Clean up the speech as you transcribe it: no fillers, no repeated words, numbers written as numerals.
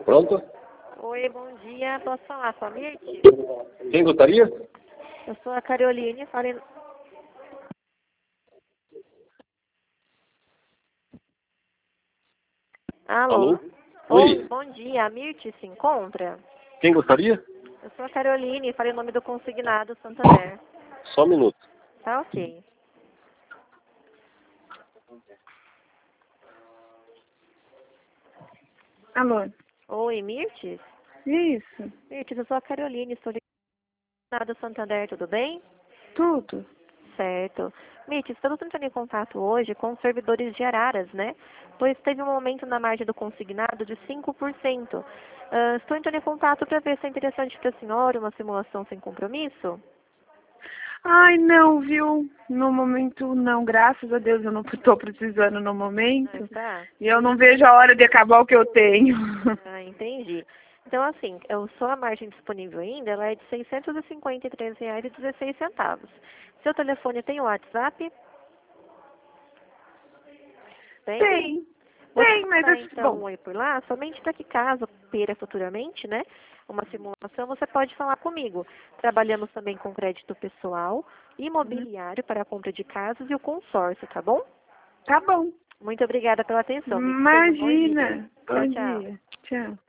Pronto? Oi, bom dia. Posso falar com a Mirti? Quem gostaria? Eu sou a Caroline, falei... Alô? Alô? Oi, Oi, bom dia. A Mirti se encontra? quem gostaria? Eu sou a Caroline, falei o nome do consignado Santander. Só um minuto. Tá ok. Alô? Oi, Mirti? Isso, Mirti, eu sou a Caroline, estou ligada do Santander, tudo bem? tudo. Certo. Mirti, estamos entrando em contato hoje com os servidores de Araras, né? Pois teve um aumento na margem do consignado de 5%. Estou entrando em contato para ver se é interessante para a senhora uma simulação sem compromisso. Ai, não, viu? No momento, não. Graças a Deus eu não estou precisando no momento. Tá? E eu não vejo a hora de acabar o que eu tenho. Ah, entendi. Então, assim, só a margem disponível ainda, ela é de R$ 653,16. Seu telefone tem o WhatsApp? Tem? Tem, Vou te tem, mas mandar, assim, então, um bom, oi por lá, somente para que caso queira futuramente, né, uma simulação, você pode falar comigo. Trabalhamos também com crédito pessoal, imobiliário para a compra de casas e o consórcio, tá bom? tá bom. Muito obrigada pela atenção, me tenha um bom dia. Imagina. Tchau, Bom tchau. dia. Tchau.